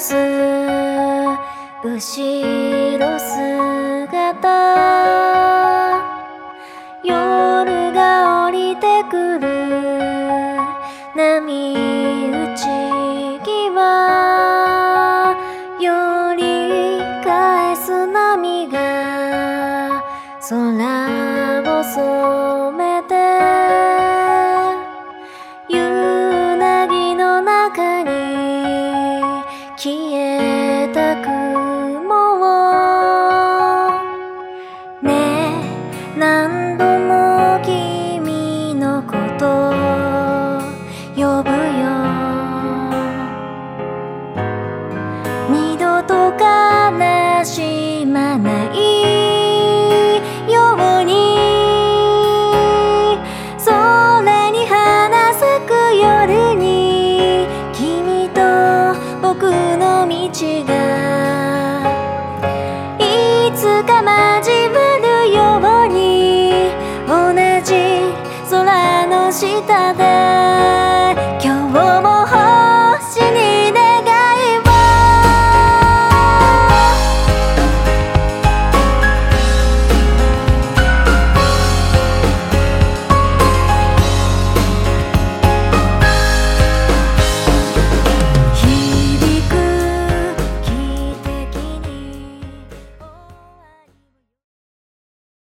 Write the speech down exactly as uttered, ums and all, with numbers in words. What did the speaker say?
す後ろ姿、夜が降りてくる波打ち際、寄り返す波が空を染めて、夕凪の中に消えた雲をねえ、何度も君のこと呼ぶよ。二度と悲しまないように、空に花咲く夜に君と僕の道がいつか交わるように、同じ空の下